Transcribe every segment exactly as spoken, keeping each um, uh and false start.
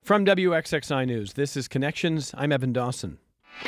From W X X I News, this is Connections. I'm Evan Dawson.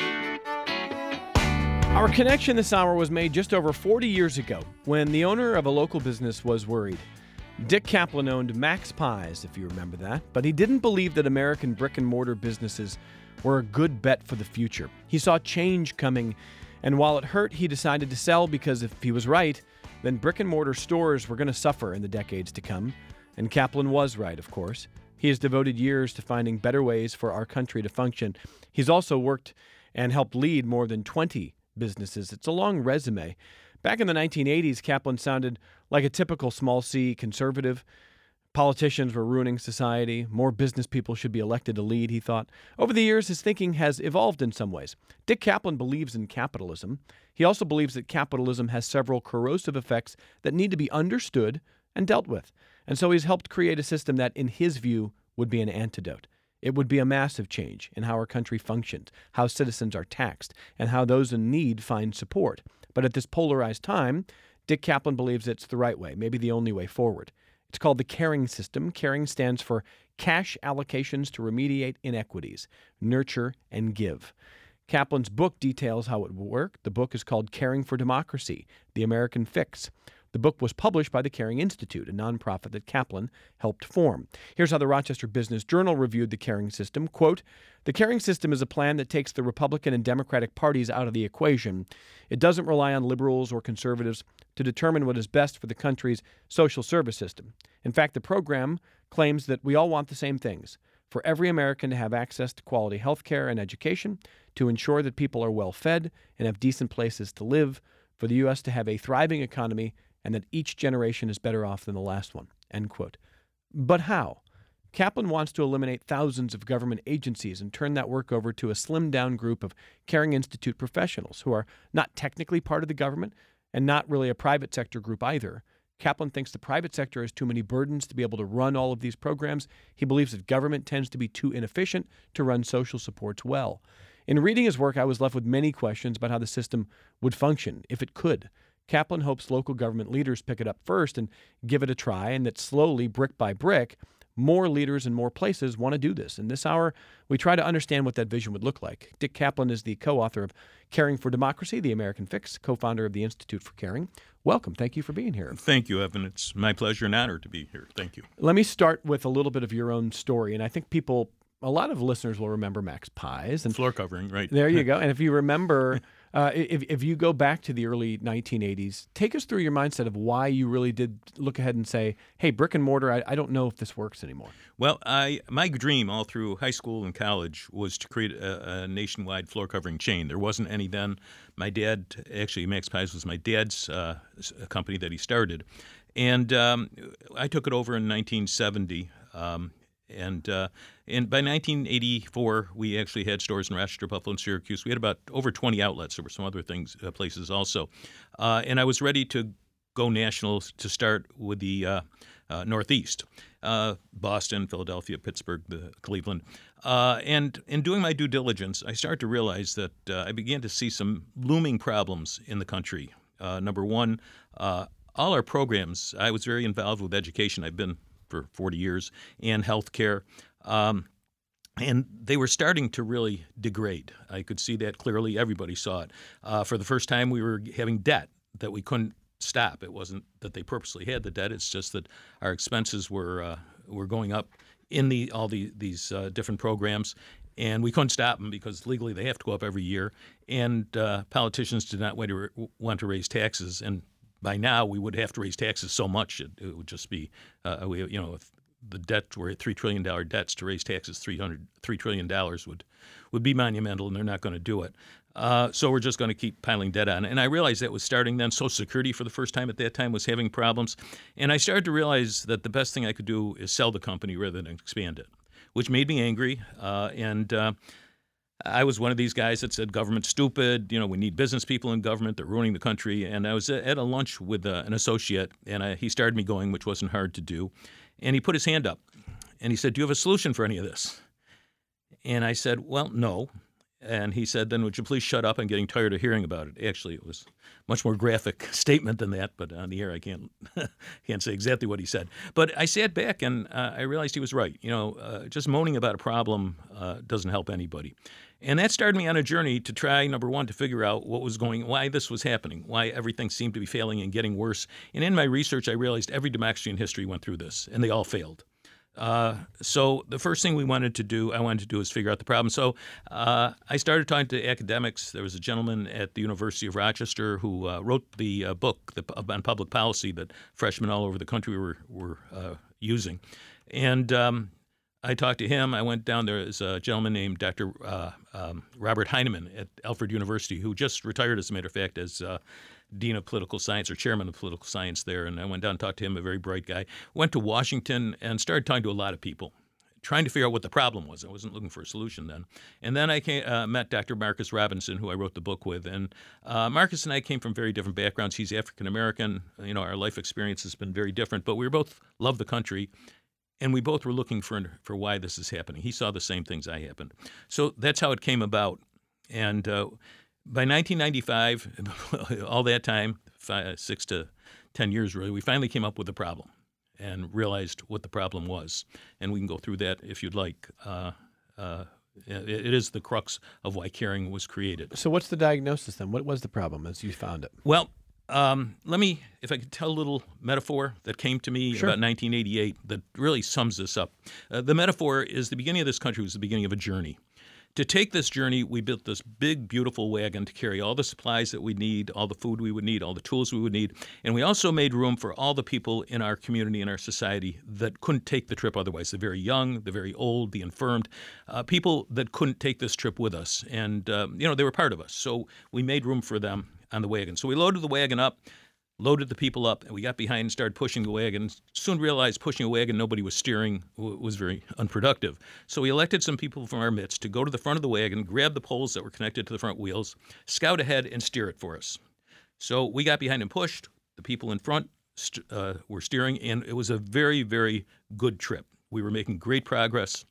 Our connection this hour was made just over forty years ago when the owner of a local business was worried. Dick Kaplan owned Max Pies, if you remember that, but he didn't believe that American brick-and-mortar businesses were a good bet for the future. He saw change coming, and while it hurt, he decided to sell because if he was right, then brick-and-mortar stores were going to suffer in the decades to come. And Kaplan was right, of course. He has devoted years to finding better ways for our country to function. He's also worked and helped lead more than twenty businesses. It's a long resume. Back in the nineteen eighties, Kaplan sounded like a typical small C conservative. Politicians were ruining society. More business people should be elected to lead, he thought. Over the years, his thinking has evolved in some ways. Dick Kaplan believes in capitalism. He also believes that capitalism has several corrosive effects that need to be understood and dealt with. And so he's helped create a system that, in his view, would be an antidote. It would be a massive change in how our country functions, how citizens are taxed, and how those in need find support. But at this polarized time, Dick Kaplan believes it's the right way, maybe the only way forward. It's called the CARING system. CARING stands for Cash Allocations to Remediate Inequities, Nurture and Give. Kaplan's book details how it will work. The book is called Caring for Democracy, The American Fix. The book was published by the Caring Institute, a nonprofit that Kaplan helped form. Here's how the Rochester Business Journal reviewed the Caring system. Quote, "The Caring system is a plan that takes the Republican and Democratic parties out of the equation. It doesn't rely on liberals or conservatives to determine what is best for the country's social service system. In fact, the program claims that we all want the same things: for every American to have access to quality health care and education, to ensure that people are well fed and have decent places to live, for the U S to have a thriving economy, and that each generation is better off than the last one." End quote. But how? Kaplan wants to eliminate thousands of government agencies and turn that work over to a slimmed-down group of Caring Institute professionals who are not technically part of the government and not really a private sector group either. Kaplan thinks the private sector has too many burdens to be able to run all of these programs. He believes that government tends to be too inefficient to run social supports well. In reading his work, I was left with many questions about how the system would function, if it could. Kaplan hopes local government leaders pick it up first and give it a try, and that slowly, brick by brick, more leaders in more places want to do this. In this hour, we try to understand what that vision would look like. Dick Kaplan is the co-author of Caring for Democracy, The American Fix, co-founder of the Institute for Caring. Welcome. Thank you for being here. Thank you, Evan. It's my pleasure and honor to be here. Thank you. Let me start with a little bit of your own story, and I think people, a lot of listeners will remember Max Pies. And floor covering, right. There you go. And if you remember, uh, if, if you go back to the early nineteen eighties, take us through your mindset of why you really did look ahead and say, hey, brick and mortar, I, I don't know if this works anymore. Well, I my dream all through high school and college was to create a, a nationwide floor covering chain. There wasn't any then. My dad, actually, Max Pies was my dad's uh, company that he started. And um, I took it over in nineteen seventy. Um, And uh, and by nineteen eighty-four, we actually had stores in Rochester, Buffalo, and Syracuse. We had about over twenty outlets. There were some other things, uh, places also. Uh, and I was ready to go national to start with the uh, uh, Northeast, uh, Boston, Philadelphia, Pittsburgh, the, Cleveland. Uh, and in doing my due diligence, I started to realize that uh, I began to see some looming problems in the country. Uh, number one, uh, all our programs, I was very involved with education. I've been for forty years, and healthcare. Um, and they were starting to really degrade. I could see that clearly. Everybody saw it. Uh, for the first time, we were having debt that we couldn't stop. It wasn't that they purposely had the debt. It's just that our expenses were uh, were going up in the all the, these uh, different programs, and we couldn't stop them because legally they have to go up every year. And uh, politicians did not want to, want to raise taxes, and by now, we would have to raise taxes so much it, it would just be, uh, we, you know, if the debt were at three trillion dollars debts, to raise taxes three hundred, three trillion dollars would, would be monumental, and they're not going to do it. Uh, so we're just going to keep piling debt on. And I realized that was starting then. Social Security for the first time at that time was having problems. And I started to realize that the best thing I could do is sell the company rather than expand it, which made me angry. Uh, and uh, I was one of these guys that said government's stupid. You know, we need business people in government. They're ruining the country. And I was at a lunch with uh, an associate, and I, he started me going, which wasn't hard to do. And he put his hand up, and he said, "Do you have a solution for any of this?" And I said, "Well, no." And he said, then would you please shut up? I'm getting tired of hearing about it. Actually, it was a much more graphic statement than that, but on the air I can't can't say exactly what he said. But I sat back and uh, I realized he was right. You know, uh, just moaning about a problem uh, doesn't help anybody. And that started me on a journey to try, number one, to figure out what was going, why this was happening, why everything seemed to be failing and getting worse. And in my research, I realized every democracy in history went through this, and they all failed. Uh, so the first thing we wanted to do, I wanted to do is figure out the problem. So uh, I started talking to academics. There was a gentleman at the University of Rochester who uh, wrote the uh, book the, on public policy that freshmen all over the country were, were uh, using. And um, I talked to him. I went down. There is a gentleman named Doctor Uh, um, Robert Heinemann at Alfred University who just retired, as a matter of fact, as uh, Dean of Political Science or Chairman of Political Science there. And I went down and talked to him, a very bright guy. Went to Washington and started talking to a lot of people, trying to figure out what the problem was. I wasn't looking for a solution then. And then I came, uh, met Doctor Marcus Robinson, who I wrote the book with. And uh, Marcus and I came from very different backgrounds. He's African-American. You know, our life experience has been very different, but we both love the country. And we both were looking for for why this is happening. He saw the same things I happened. So that's how it came about. And uh, by nineteen ninety-five, all that time, five, six to ten years really, we finally came up with a problem and realized what the problem was. And we can go through that if you'd like. Uh, uh, it, it is the crux of why caring was created. So what's the diagnosis then? What was the problem as you found it? Well, Um, let me, if I could tell a little metaphor that came to me Sure. about nineteen eighty-eight that really sums this up. Uh, the metaphor is the beginning of this country was the beginning of a journey. To take this journey, we built this big, beautiful wagon to carry all the supplies that we need, all the food we would need, all the tools we would need. And we also made room for all the people in our community, in our society, that couldn't take the trip otherwise. The very young, the very old, the infirmed, uh, people that couldn't take this trip with us. And, uh, you know, they were part of us. So we made room for them on the wagon. So we loaded the wagon up, loaded the people up, and we got behind and started pushing the wagon. Soon realized pushing a wagon nobody was steering was very unproductive. So we elected some people from our midst to go to the front of the wagon, grab the poles that were connected to the front wheels, scout ahead, and steer it for us. So we got behind and pushed. The people in front st- uh, were steering, and it was a very, very good trip. We were making great progress.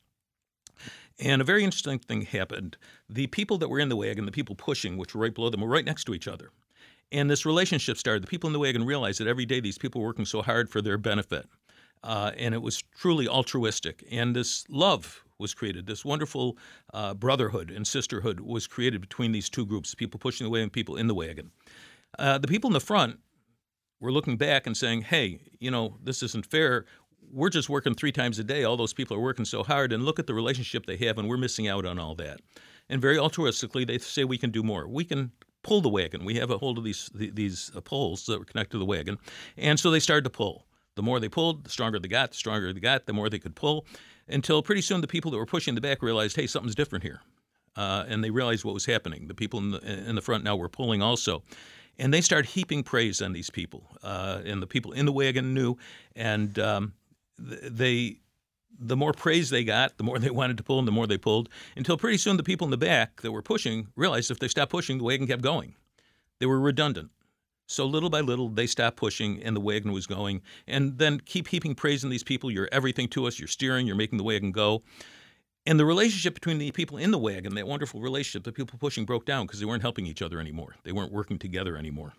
And a very interesting thing happened. The people that were in the wagon, the people pushing, which were right below them, were right next to each other. And this relationship started. The people in the wagon realized that every day these people were working so hard for their benefit. Uh, and it was truly altruistic. And this love was created. This wonderful uh, brotherhood and sisterhood was created between these two groups, people pushing the wagon and people in the wagon. Uh, the people in the front were looking back and saying, hey, you know, this isn't fair. We're just working three times a day. All those people are working so hard, and look at the relationship they have, and we're missing out on all that. And very altruistically, they say we can do more. We can pull the wagon. We have a hold of these these poles that were connected to the wagon. And so they started to pull. The more they pulled, the stronger they got, the stronger they got, the more they could pull, until pretty soon the people that were pushing the back realized, hey, something's different here. Uh, and they realized what was happening. The people in the, in the front now were pulling also. And they started heaping praise on these people. Uh, and the people in the wagon knew. And um, they, the more praise they got, the more they wanted to pull and the more they pulled, until pretty soon the people in the back that were pushing realized if they stopped pushing, the wagon kept going. They were redundant. So little by little, they stopped pushing and the wagon was going. And then keep heaping praise on these people. You're everything to us. You're steering. You're making the wagon go. And the relationship between the people in the wagon, that wonderful relationship, the people pushing broke down because they weren't helping each other anymore. They weren't working together anymore.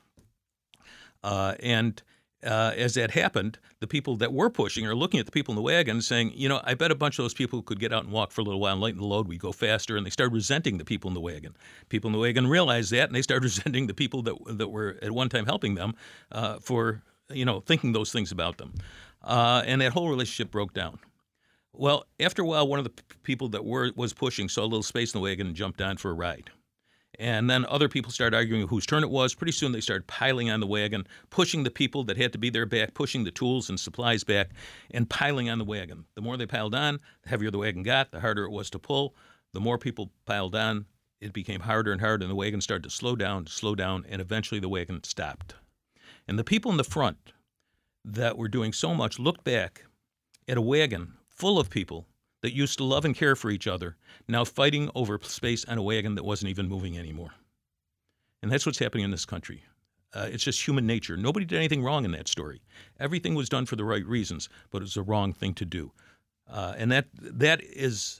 Uh, and uh, as that happened, the people that were pushing are looking at the people in the wagon saying, you know, I bet a bunch of those people could get out and walk for a little while and lighten the load. We'd go faster. And they started resenting the people in the wagon. People in the wagon realized that, and they started resenting the people that that were at one time helping them uh, for, you know, thinking those things about them. Uh, and that whole relationship broke down. Well, after a while, one of the p- people that were was pushing saw a little space in the wagon and jumped on for a ride. And then other people started arguing whose turn it was. Pretty soon they started piling on the wagon, pushing the people that had to be there back, pushing the tools and supplies back, and piling on the wagon. The more they piled on, the heavier the wagon got, the harder it was to pull. The more people piled on, it became harder and harder, and the wagon started to slow down, slow down, and eventually the wagon stopped. And the people in the front that were doing so much looked back at a wagon full of people that used to love and care for each other, now fighting over space on a wagon that wasn't even moving anymore. And that's what's happening in this country. Uh, it's just human nature. Nobody did anything wrong in that story. Everything was done for the right reasons, but it was the wrong thing to do. Uh, and that that is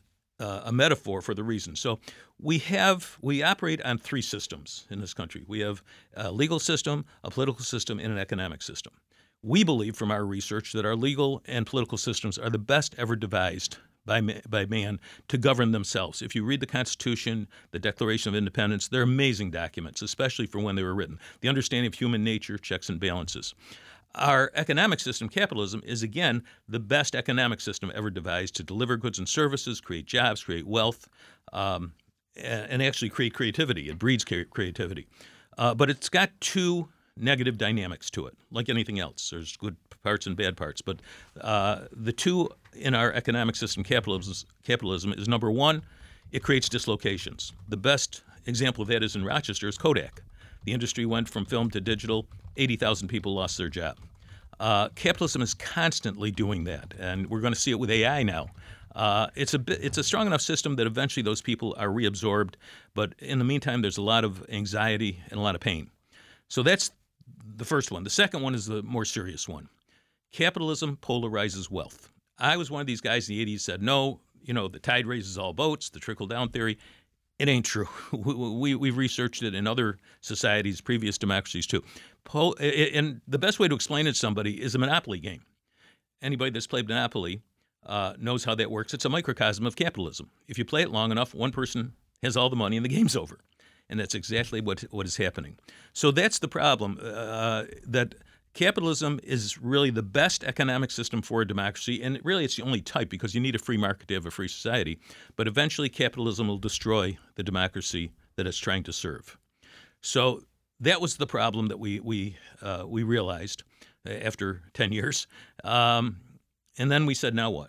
uh, a metaphor for the reason. So we have we operate on three systems in this country. We have a legal system, a political system, and an economic system. We believe from our research that our legal and political systems are the best ever devised by man, by man to govern themselves. If you read the Constitution, the Declaration of Independence, they're amazing documents, especially for when they were written. The understanding of human nature, checks and balances. Our economic system, capitalism, is again the best economic system ever devised to deliver goods and services, create jobs, create wealth, um, and actually create creativity. It breeds creativity. Uh, but it's got two negative dynamics to it, like anything else. There's good parts and bad parts. But uh, the two in our economic system, capitalism, capitalism, is number one, it creates dislocations. The best example of that is in Rochester is Kodak. The industry went from film to digital. eighty thousand people lost their job. Uh, capitalism is constantly doing that, and we're going to see it with A I now. Uh, it's a bit, it's a strong enough system that eventually those people are reabsorbed, but in the meantime, there's a lot of anxiety and a lot of pain. So that's the first one. The second one is the more serious one. Capitalism polarizes wealth. I was one of these guys in the eighties who said, no, you know, the tide raises all boats, the trickle-down theory. It ain't true. We, we've researched it in other societies, previous democracies too. Pol- and the best way to explain it to somebody is a Monopoly game. Anybody that's played Monopoly uh, knows how that works. It's a microcosm of capitalism. If you play it long enough, one person has all the money and the game's over. And that's exactly what what is happening. So that's the problem, uh, that capitalism is really the best economic system for a democracy, and really it's the only type because you need a free market to have a free society. But eventually capitalism will destroy the democracy that it's trying to serve. So that was the problem that we we uh, we realized after ten years. Um, and then we said, now what?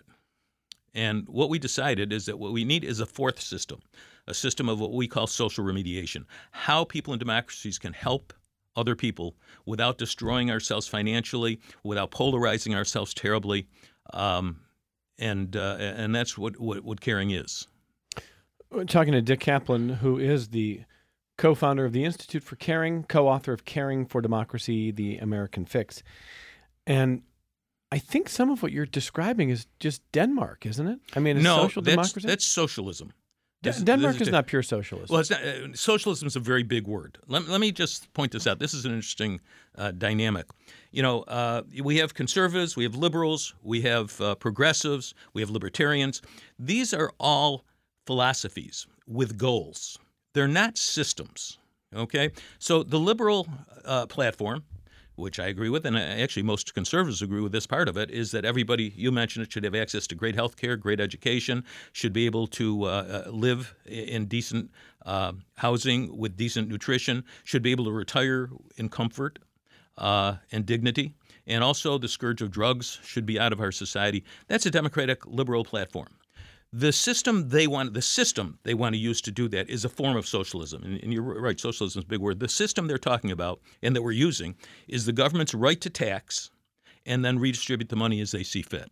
And what we decided is that what we need is a fourth system, a system of what we call social remediation, how people in democracies can help other people without destroying ourselves financially, without polarizing ourselves terribly, um, and uh, and that's what, what, what caring is. We're talking to Dick Kaplan, who is the co-founder of the Institute for Caring, co-author of Caring for Democracy, The American Fix. And I think some of what you're describing is just Denmark, isn't it? I mean, is no, social that's, democracy? that's socialism. This, Denmark is not pure socialism. Well, it's not, uh, socialism is a very big word. Let, let me just point this out. This is an interesting uh, dynamic. You know, uh, we have conservatives, we have liberals, we have uh, progressives, we have libertarians. These are all philosophies with goals. They're not systems, okay? So the liberal uh, platform, which I agree with, and actually most conservatives agree with this part of it, is that everybody, you mentioned it, should have access to great health care, great education, should be able to uh, live in decent uh, housing with decent nutrition, should be able to retire in comfort uh, and dignity, and also the scourge of drugs should be out of our society. That's a democratic liberal platform. The system they want, the system they want to use to do that is a form of socialism. And, and you're right, socialism is a big word. The system they're talking about and that we're using is the government's right to tax and then redistribute the money as they see fit.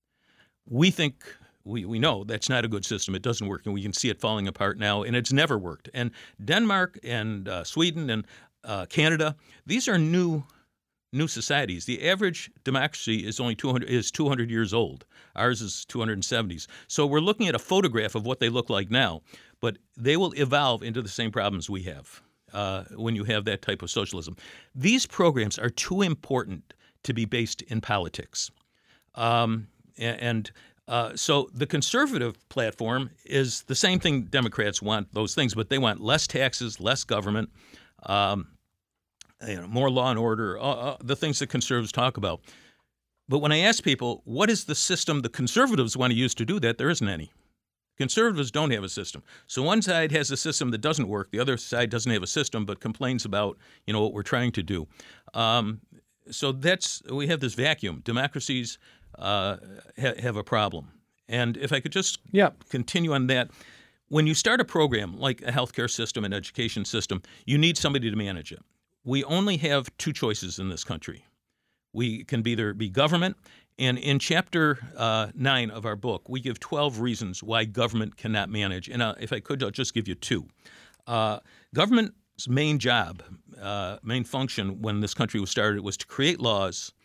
We think, we, we know that's not a good system. It doesn't work, and we can see it falling apart now, and it's never worked. And Denmark and uh, Sweden and uh, Canada, these are new New societies. The average democracy is only two hundred is two hundred years old. Ours is two hundred seventies. So we're looking at a photograph of what they look like now, but they will evolve into the same problems we have uh, when you have that type of socialism. These programs are too important to be based in politics. Um, and uh, so the conservative platform is the same thing Democrats want, those things, but they want less taxes, less government, um, You know, more law and order, uh, uh, the things that conservatives talk about. But when I ask people, what is the system the conservatives want to use to do that, there isn't any. Conservatives don't have a system. So one side has a system that doesn't work. The other side doesn't have a system but complains about, you know, what we're trying to do. Um, so that's we have this vacuum. Democracies uh, ha- have a problem. And if I could just yeah. continue on that, when you start a program like a healthcare system, an education system, you need somebody to manage it. We only have two choices in this country. We can either be government, and in chapter uh, nine of our book, we give twelve reasons why government cannot manage. And uh, if I could, I'll just give you two. Uh, government's main job, uh, main function when this country was started was to create laws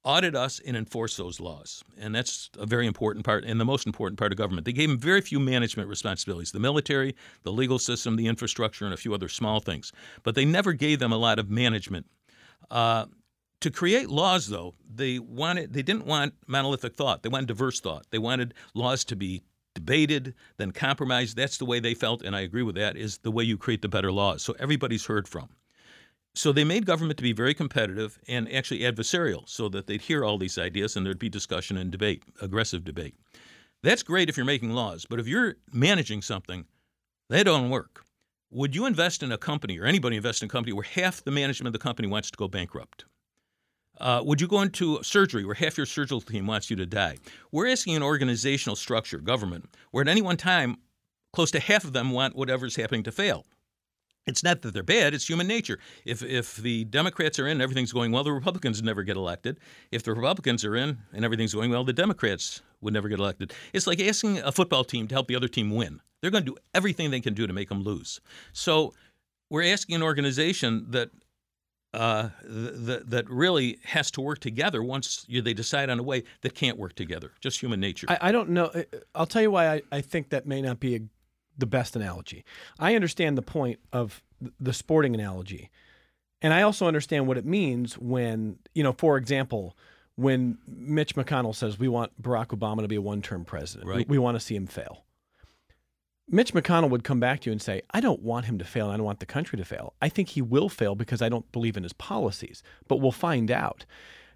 audit us and enforce those laws. And that's a very important part and the most important part of government. They gave them very few management responsibilities, the military, the legal system, the infrastructure, and a few other small things. But they never gave them a lot of management. Uh, to create laws, though, they wanted they didn't want monolithic thought. They wanted diverse thought. They wanted laws to be debated, then compromised. That's the way they felt, and I agree with that, is the way you create the better laws. So everybody's heard from. So they made government to be very competitive and actually adversarial so that they'd hear all these ideas and there'd be discussion and debate, aggressive debate. That's great if you're making laws, but if you're managing something, that don't work. Would you invest in a company, or anybody invest in a company, where half the management of the company wants to go bankrupt? Uh, would you go into surgery where half your surgical team wants you to die? We're asking an organizational structure, government, where at any one time, close to half of them want whatever's happening to fail. It's not that they're bad, it's human nature. If if the Democrats are in and everything's going well, the Republicans never get elected. If the Republicans are in and everything's going well, the Democrats would never get elected. It's like asking a football team to help the other team win. They're going to do everything they can do to make them lose. So we're asking an organization that Uh, that that really has to work together once you, they decide on a way that can't work together. Just human nature. I, I don't know. I'll tell you why I, I think that may not be a, the best analogy. I understand the point of the sporting analogy. And I also understand what it means when, you know, for example, when Mitch McConnell says we want Barack Obama to be a one-term president. Right. We, we want to see him fail. Mitch McConnell would come back to you and say, I don't want him to fail, and I don't want the country to fail. I think he will fail because I don't believe in his policies, but we'll find out.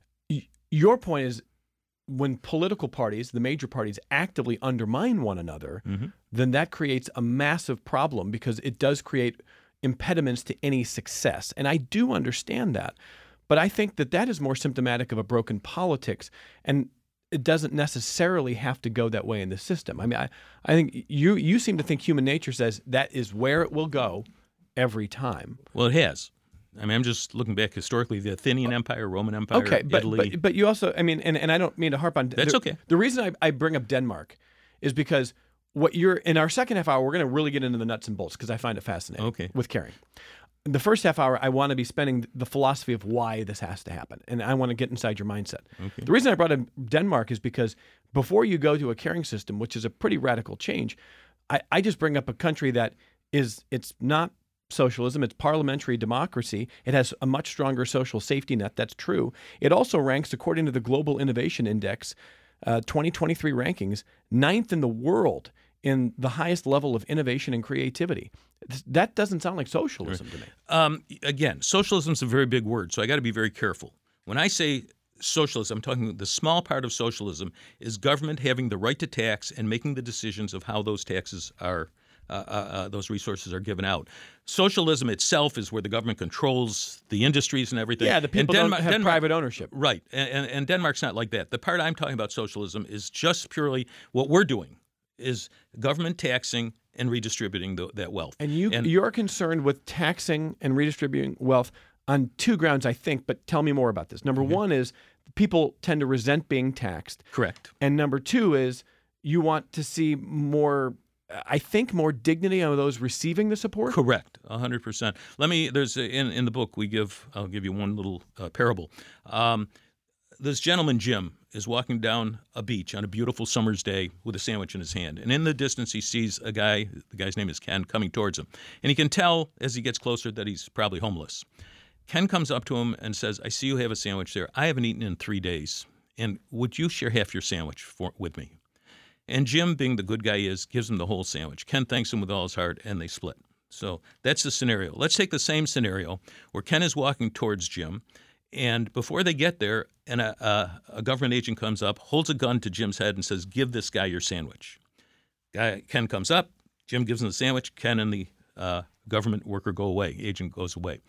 Y- your point is when political parties, the major parties, actively undermine one another, mm-hmm. then that creates a massive problem because it does create impediments to any success. And I do understand that, but I think that that is more symptomatic of a broken politics, and it doesn't necessarily have to go that way in the system. I mean, I, I think you you seem to think human nature says that is where it will go every time. Well, it has. I mean, I'm just looking back historically, the Athenian Empire, Roman Empire, okay, but, Italy. But, but you also, I mean, and, and I don't mean to harp on... That's the, okay. The reason I, I bring up Denmark is because what you're in our second half hour, we're going to really get into the nuts and bolts because I find it fascinating okay. with caring. The first half hour, I want to be spending the philosophy of why this has to happen, and I want to get inside your mindset. Okay. The reason I brought up Denmark is because before you go to a caring system, which is a pretty radical change, I, I just bring up a country that is, it's not socialism, it's parliamentary democracy. It has a much stronger social safety net, that's true. It also ranks, according to the Global Innovation Index, uh, twenty twenty-three rankings, ninth in the world in the highest level of innovation and creativity. That doesn't sound like socialism to me. Um, again, socialism is a very big word, so I got to be very careful. When I say socialism, I'm talking the small part of socialism is government having the right to tax and making the decisions of how those taxes are, uh, uh, uh, those resources are given out. Socialism itself is where the government controls the industries and everything. Yeah, the people and don't have Denmark, private ownership. Right, and, and, and Denmark's not like that. The part I'm talking about socialism is just purely what we're doing is government taxing and redistributing the, that wealth. And, you, and you're concerned with taxing and redistributing wealth on two grounds, I think, but tell me more about this. Number mm-hmm. one is people tend to resent being taxed. Correct. And number two is you want to see more, I think, more dignity on those receiving the support? Correct, one hundred percent. Let me, there's, a, in, in the book, we give, I'll give you one little uh, parable. Um, this gentleman, Jim, is walking down a beach on a beautiful summer's day with a sandwich in his hand. And in the distance, he sees a guy, the guy's name is Ken, coming towards him. And he can tell as he gets closer that he's probably homeless. Ken comes up to him and says, I see you have a sandwich there. I haven't eaten in three days. And would you share half your sandwich for, with me? And Jim, being the good guy he is, gives him the whole sandwich. Ken thanks him with all his heart, and they split. So that's the scenario. Let's take the same scenario where Ken is walking towards Jim. And before they get there, and a, a, a government agent comes up, holds a gun to Jim's head and says, give this guy your sandwich. Guy Ken comes up, Jim gives him the sandwich, Ken and the uh, government worker go away, agent goes away.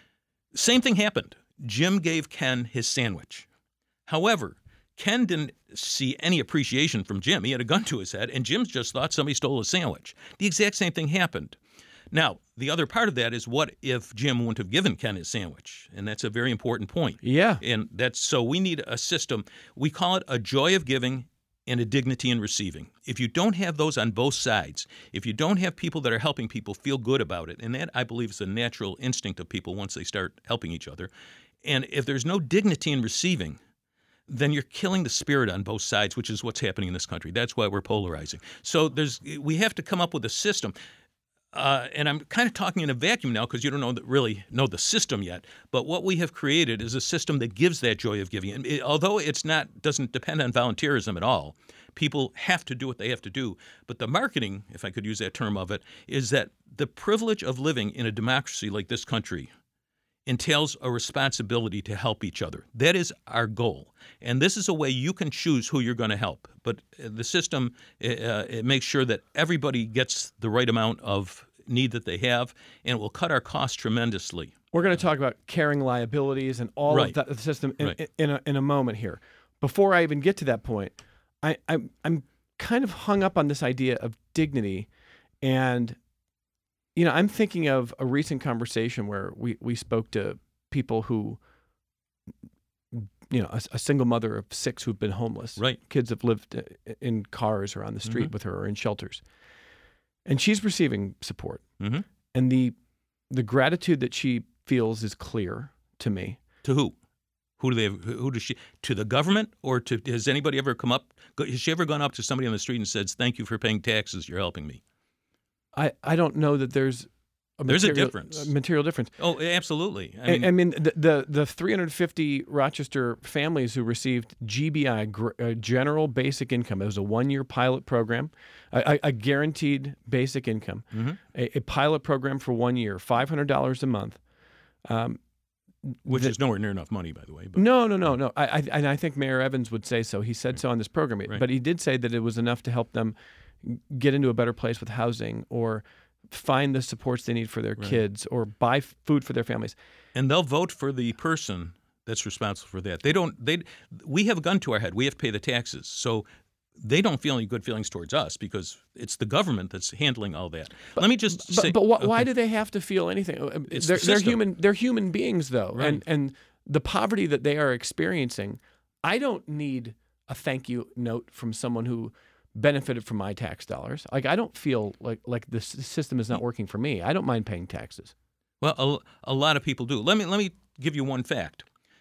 Same thing happened. Jim gave Ken his sandwich. However, Ken didn't see any appreciation from Jim. He had a gun to his head, and Jim just thought somebody stole his sandwich. The exact same thing happened. Now, the other part of that is what if Jim wouldn't have given Ken his sandwich? And that's a very important point. Yeah. And that's so we need a system. We call it a joy of giving and a dignity in receiving. If you don't have those on both sides, if you don't have people that are helping people feel good about it, and that I believe is a natural instinct of people once they start helping each other, and if there's no dignity in receiving, then you're killing the spirit on both sides, which is what's happening in this country. That's why we're polarizing. So there's we have to come up with a system. Uh, and I'm kind of talking in a vacuum now because you don't know the, really know the system yet. But what we have created is a system that gives that joy of giving. And it, although it's not doesn't depend on volunteerism at all, people have to do what they have to do. But the marketing, if I could use that term of it, is that the privilege of living in a democracy like this country entails a responsibility to help each other. That is our goal. And this is a way you can choose who you're going to help. But the system uh, it makes sure that everybody gets the right amount of need that they have, and it will cut our costs tremendously. We're going to talk about caring liabilities and all Right. of that, the system in, Right. in, a, in a moment here. Before I even get to that point, I, I'm, I'm kind of hung up on this idea of dignity. And, you know, I'm thinking of a recent conversation where we, we spoke to people who, you know, a, a single mother of six who've been homeless. Right. Kids have lived in cars or on the street Mhm. with her or in shelters. And she's receiving support. Mm-hmm. And the the gratitude that she feels is clear to me. To who? Who do they? Have, who does she? To the government, or to? Has anybody ever come up? Has she ever gone up to somebody on the street and said, "Thank you for paying taxes. You're helping me"? I, I don't know that there's a There's a material, difference. a material difference. Oh, absolutely. I I mean, mean, I mean the, the the three hundred fifty Rochester families who received G B I, gr- uh, General Basic Income. It was a one-year pilot program, a, a, a guaranteed basic income, Mhm. a, a pilot program for one year, five hundred dollars a month. Um, which the- is nowhere near enough money, by the way. But No, no, no, no. I, I, and I think Mayor Evans would say so. He said so on this program, Right. but he did say that it was enough to help them get into a better place with housing or find the supports they need for their Right. kids or buy f- food for their families. and they'll vote for the person that's responsible for that. They don't. They. We have a gun to our head. We have to pay the taxes. So they don't feel any good feelings towards us because it's the government that's handling all that. Let me just But, say. but wh- why okay. do they have to feel anything? It's they're, the they're system. human. They're human beings, though, Right. and and the poverty that they are experiencing. I don't need a thank you note from someone who benefited from my tax dollars. Like I don't feel like like the s- system is not working for me. I don't mind paying taxes. Well, a, a lot of people do. Let me let me give you one fact.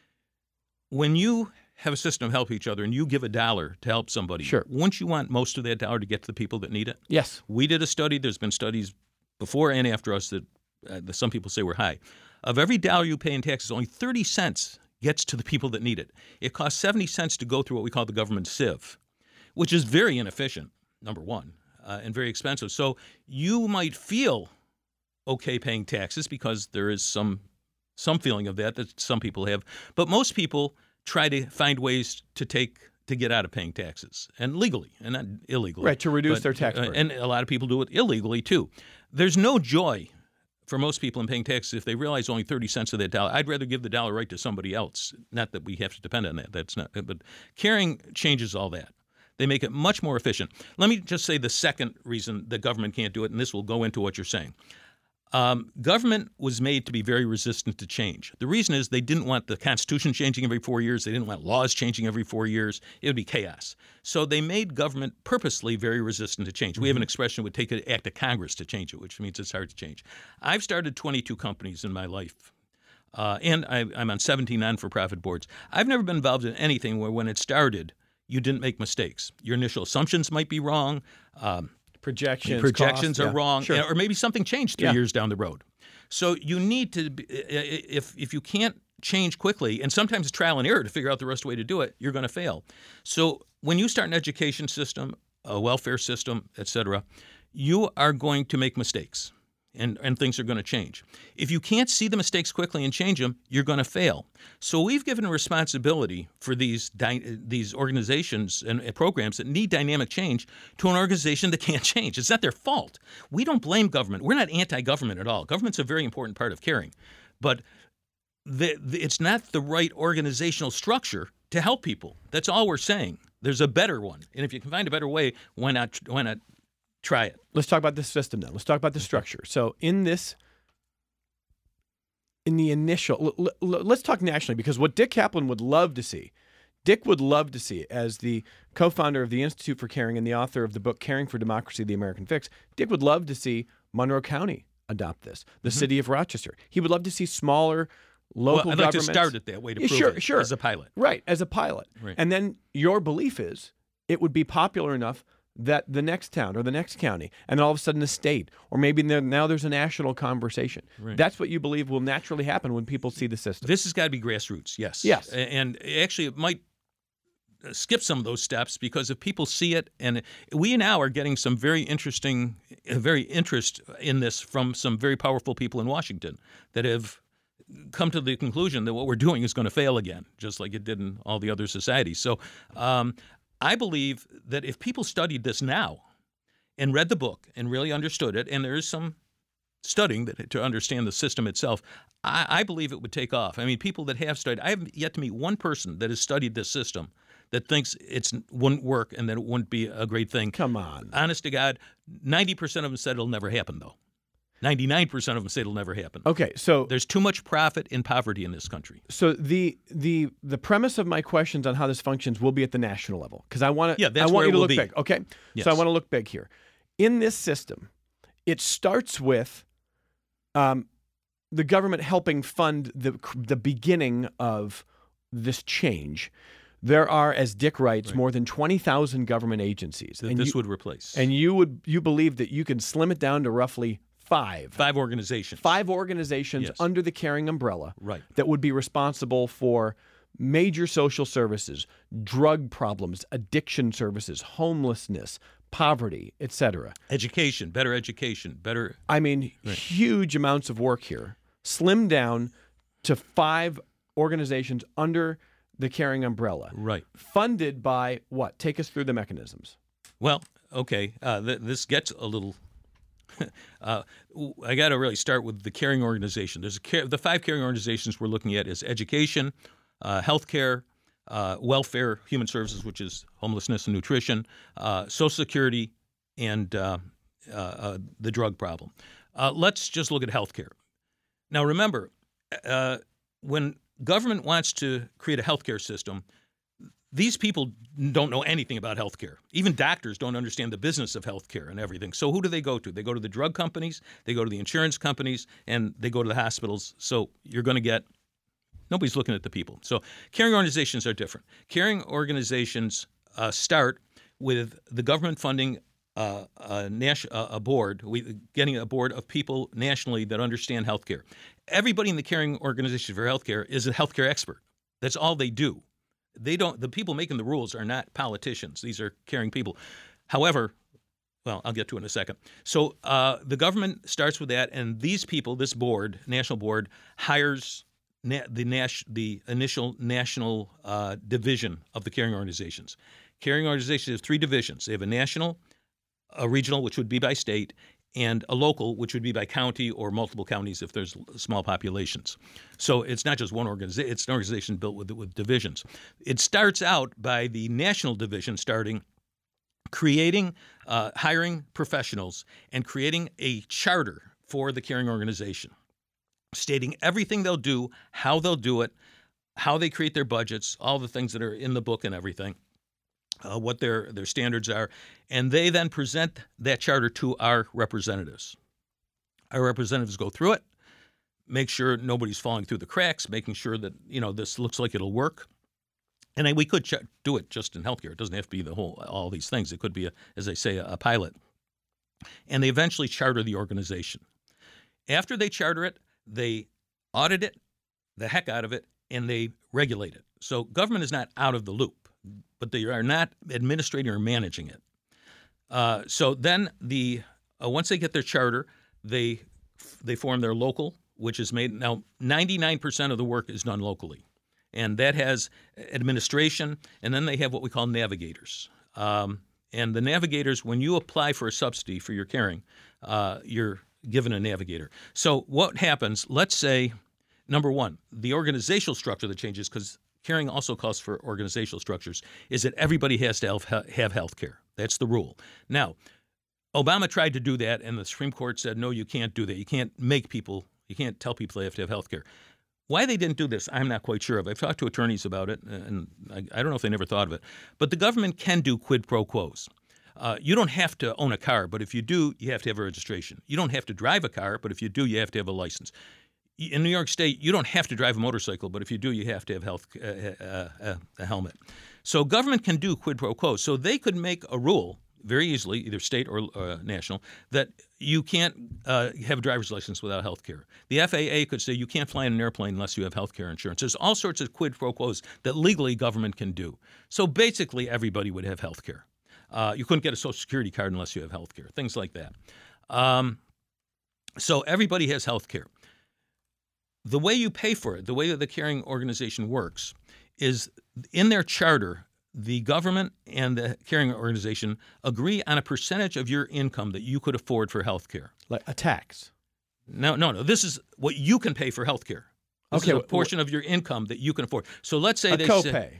When you have a system help each other and you give a dollar to help somebody, Sure. wouldn't you want most of that dollar to get to the people that need it? Yes. We did a study. There's been studies before and after us that, uh, that some people say were high. Of every dollar you pay in taxes, only thirty cents gets to the people that need it. It costs seventy cents to go through what we call the government sieve, which is very inefficient, number one, uh, and very expensive. So you might feel okay paying taxes because there is some some feeling of that that some people have, but most people try to find ways to take to get out of paying taxes, and legally and not illegally. Right, to reduce But, their tax uh, burden. and a lot of people do it illegally too. There's no joy for most people in paying taxes if they realize only thirty cents of that dollar. I'd rather give the dollar right to somebody else. Not that we have to depend on that. That's not. But caring changes all that. They make it much more efficient. Let me just say the second reason the government can't do it, and this will go into what you're saying. Um, government was made to be very resistant to change. The reason is they didn't want the Constitution changing every four years. They didn't want laws changing every four years. It would be chaos. So they made government purposely very resistant to change. We have an expression, it would take an act of Congress to change it, which means it's hard to change. I've started twenty-two companies in my life. Uh, and I, I'm on seventeen non-for-profit boards. I've never been involved in anything where when it started, you didn't make mistakes. Your initial assumptions might be wrong. Um, Projections. projections costs, are yeah. wrong, Sure. or maybe something changed three Yeah. years down the road. So you need to, be, if if you can't change quickly, and sometimes it's trial and error to figure out the best way to do it, you're going to fail. So when you start an education system, a welfare system, et cetera, you are going to make mistakes. And, and things are going to change. If you can't see the mistakes quickly and change them, you're going to fail. So we've given a responsibility for these dy- these organizations and uh, programs that need dynamic change to an organization that can't change. It's not their fault. We don't blame government. We're not anti-government at all. Government's a very important part of caring. But the, the, it's not the right organizational structure to help people. That's all we're saying. There's a better one. And if you can find a better way, why not, why not try it? Let's talk about the system then. Let's talk about the structure. So in this, in the initial, l- l- let's talk nationally, because what Dick Kaplan would love to see, Dick would love to see, as the co-founder of the Institute for Caring and the author of the book Caring for Democracy, The American Fix, Dick would love to see Monroe County adopt this, the city of Rochester. He would love to see smaller local well, I'd like governments. to start it that way to Yeah, prove sure, it sure. as a pilot. Right, as a pilot. Right. And then your belief is it would be popular enough that the next town or the next county, and then all of a sudden a state, or maybe there, now there's a national conversation. Right. That's what you believe will naturally happen when people see the system. This has got to be grassroots, yes. Yes. A- And actually, it might skip some of those steps because if people see it, and we now are getting some very interesting, very interest in this from some very powerful people in Washington that have come to the conclusion that what we're doing is going to fail again, just like it did in all the other societies. So um, I believe that if people studied this now and read the book and really understood it, and there is some studying that, to understand the system itself, I, I believe it would take off. I mean, people that have studied, I haven't yet to meet one person that has studied this system that thinks it wouldn't work and that it wouldn't be a great thing. Come on. Honest to God, ninety percent of them said it'll never happen, though. ninety-nine percent of them say it'll never happen. Okay, so There's too much profit in poverty in this country. so the the the premise of my questions on how this functions will be at the national level because I want to Yeah, that's I want where you to it will look be. big. Okay, Yes. so I want to look big here. In this system, it starts with um, the government helping fund the the beginning of this change. There are, as Dick writes, Right. more than twenty thousand government agencies, That and this you, would replace. and you would you believe that you can slim it down to roughly five. Five organizations. Five organizations Yes. under the Caring umbrella Right. that would be responsible for major social services, drug problems, addiction services, homelessness, poverty, et cetera. Education, better education, better. I mean, Right. huge amounts of work here, slimmed down to five organizations under the Caring umbrella, Right. funded by what? Take us through the mechanisms. Well, okay. Uh, th- this gets a little. uh, w- I got to really start with the caring organization. There's a care, the five caring organizations we're looking at is education, uh, healthcare, uh, welfare, human services, which is homelessness and nutrition, uh, Social Security, and uh, uh, uh, the drug problem. Uh, let's just look at healthcare. Now, remember, uh, when government wants to create a healthcare system, these people don't know anything about healthcare. Even doctors don't understand the business of healthcare and everything. So who do they go to? They go to the drug companies, they go to the insurance companies, and they go to the hospitals. So you're going to get nobody's looking at the people. So caring organizations are different. Caring organizations uh, start with the government funding uh, a, nas- uh, a board, we, getting a board of people nationally that understand healthcare. Everybody in the caring organization for healthcare is a healthcare expert. That's all they do. They don't. The people making the rules are not politicians. These are caring people. However, well, I'll get to it in a second. So uh, the government starts with that, and these people, this board, national board, hires na- the nas- the initial national uh, division of the caring organizations. Caring organizations have three divisions. They have a national, a regional, which would be by state, and a local, which would be by county or multiple counties if there's small populations. So it's not just one organization, it's an organization built with, with divisions. It starts out by the national division starting, creating, uh, hiring professionals, and creating a charter for the caring organization, stating everything they'll do, how they'll do it, how they create their budgets, all the things that are in the book and everything. Uh, what their their standards are, and they then present that charter to our representatives. Our representatives go through it, make sure nobody's falling through the cracks, making sure that you know this looks like it'll work. And then we could ch- do it just in healthcare. It doesn't have to be the whole all these things. It could be, a, as they say, a, a pilot. And they eventually charter the organization. After they charter it, they audit it, the heck out of it, and they regulate it. So government is not out of the loop, but they are not administrating or managing it. Uh, so then the uh, once they get their charter, they they form their local, which is made now ninety-nine percent of the work is done locally, and that has administration, and then they have what we call navigators. Um, and the navigators, when you apply for a subsidy for your caring, uh, you're given a navigator. So what happens? Let's say, number one, the organizational structure that changes because caring also calls for organizational structures, is that everybody has to have, have health care. That's the rule. Now, Obama tried to do that, and the Supreme Court said, no, you can't do that. You can't make people, you can't tell people they have to have health care. Why they didn't do this, I'm not quite sure of. I've talked to attorneys about it, and I, I don't know if they never thought of it. But the government can do quid pro quos. Uh, you don't have to own a car, but if you do, you have to have a registration. You don't have to drive a car, but if you do, you have to have a license. in New York State, you don't have to drive a motorcycle, but if you do, you have to have health uh, uh, uh, a helmet. So government can do quid pro quo. So they could make a rule very easily, either state or uh, national, that you can't uh, have a driver's license without health care. The F A A could say you can't fly in an airplane unless you have health care insurance. There's all sorts of quid pro quos that legally government can do. So basically, everybody would have health care. Uh, you couldn't get a Social Security card unless you have health care, things like that. Um, so everybody has health care. The way you pay for it, the way that the caring organization works, is in their charter, the government and the caring organization agree on a percentage of your income that you could afford for health care. Like a tax? No, no, no. This is what you can pay for health care. This Okay, is a portion of your income that you can afford. So let's say a they copay. say,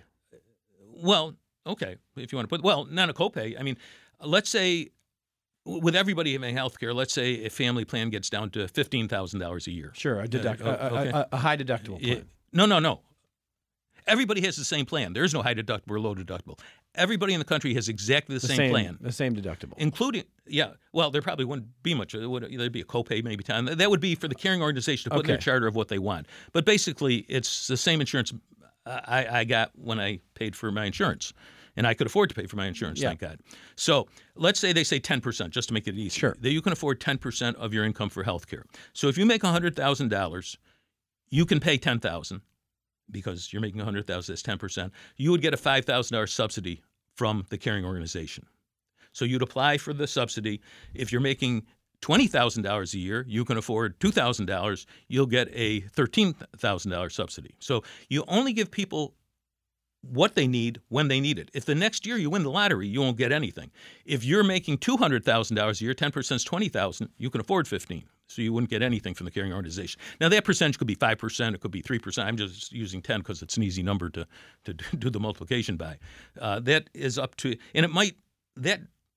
well, okay, if you want to put, well, not a copay. I mean, let's say with everybody having health care, let's say a family plan gets down to fifteen thousand dollars a year. Sure, a, deduct- Uh, a, okay. a, a, a high deductible plan. It- no, no, no. Everybody has the same plan. There is no high deductible or low deductible. Everybody in the country has exactly the, the same, same plan, The same deductible. including, yeah, well, there probably wouldn't be much. It would, there'd be a copay maybe time. That would be for the caring organization to put in their Okay. charter of what they want. But basically, it's the same insurance I, I got when I paid for my insurance. And I could afford to pay for my insurance, Yeah. thank God. So let's say they say ten percent, just to make it easy. Sure. That you can afford ten percent of your income for health care. So if you make one hundred thousand dollars, you can pay ten thousand dollars because you're making one hundred thousand dollars, that's ten percent. You would get a five thousand dollars subsidy from the caring organization. So you'd apply for the subsidy. If you're making twenty thousand dollars a year, you can afford two thousand dollars, you'll get a thirteen thousand dollars subsidy. So you only give people what they need when they need it. If the next year you win the lottery, you won't get anything. If you're making two hundred thousand dollars a year, ten percent is twenty thousand dollars, you can afford fifteen. So you wouldn't get anything from the caring organization. Now that percentage could be five percent, it could be three percent. I'm just using ten because it's an easy number to, to do the multiplication by. Uh, that is up to, and it might, that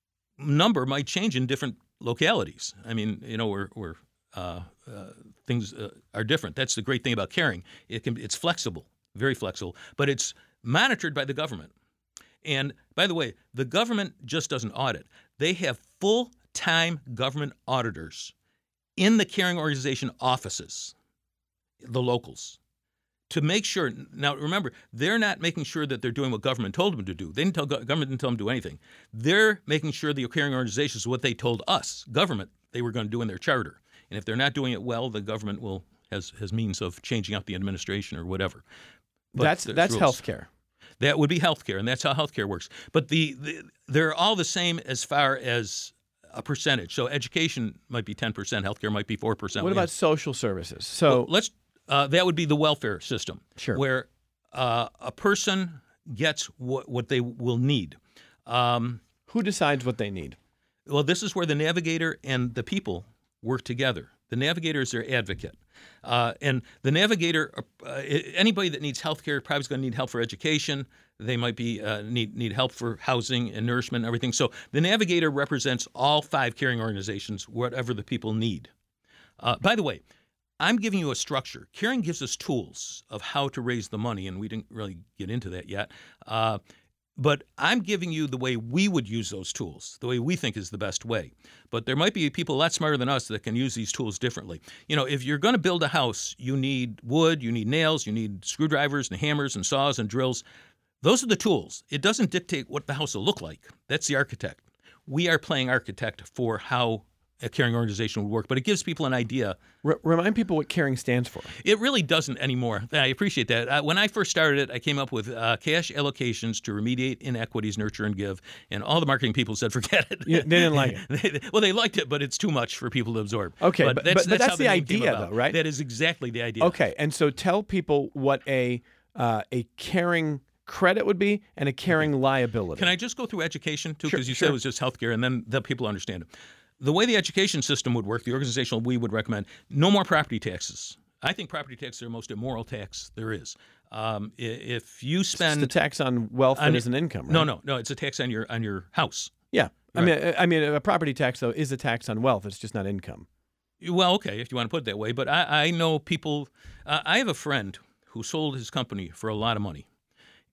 number might change in different localities. I mean, you know, where, where uh, uh, things uh, are different. That's the great thing about caring. It can, it's flexible, very flexible, but it's monitored by the government. And by the way, the government just doesn't audit. They have full-time government auditors in the caring organization offices, the locals, to make sure. Now, remember, they're not making sure that they're doing what government told them to do. They didn't tell government didn't tell them to do anything. They're making sure the caring organization is what they told us, government, they were going to do in their charter. And if they're not doing it well, the government will has has means of changing out the administration or whatever. But that's there's that's rules. health care. That would be healthcare, and that's how healthcare works. But the, the they're all the same as far as a percentage. So education might be ten percent, healthcare might be four percent. What about social services? So Well, let's uh, that would be the welfare system, Sure. where uh, a person gets what what they will need. Um, who decides what they need? well, this is where the navigator and the people work together. The navigator is their advocate. Uh, and the navigator, uh, anybody that needs health care probably is going to need help for education. They might be uh, need need help for housing and nourishment and everything. So the navigator represents all five caring organizations, whatever the people need. Uh, by the way, I'm giving you a structure. Caring gives us tools of how to raise the money, and we didn't really get into that yet. Uh, But I'm giving you the way we would use those tools, the way we think is the best way. But there might be people a lot smarter than us that can use these tools differently. You know, if you're going to build a house, you need wood, you need nails, you need screwdrivers and hammers and saws and drills. Those are the tools. It doesn't dictate what the house will look like. That's the architect. We are playing architect for how a caring organization would work, but it gives people an idea. R- remind people what caring stands for. It really doesn't anymore. I appreciate that. Uh, when I first started it, I came up with uh, cash allocations to remediate inequities, nurture, and give, and all the marketing people said, forget it. Yeah, they didn't like it. They- well, they liked it, but it's too much for people to absorb. Okay, but- but- but that's how the name came idea, about. though, right? That is exactly the idea. Okay, and so tell people what a uh, a caring credit would be and a caring liability. Can I just go through education, too? Sure, Because you sure. said it was just healthcare, and then the people understand it. The way the education system would work, the organizational we would recommend, no more property taxes. I think property taxes are the most immoral tax there is. Um, i- if you It's spend the tax on wealth on- that is an income, right? no, no, no, it's a tax on your on your house. Yeah. I Right. mean, I mean, a property tax, though, is a tax on wealth. It's just not income. Well, okay, if you want to put it that way. But I, I know people. Uh, I have a friend who sold his company for a lot of money,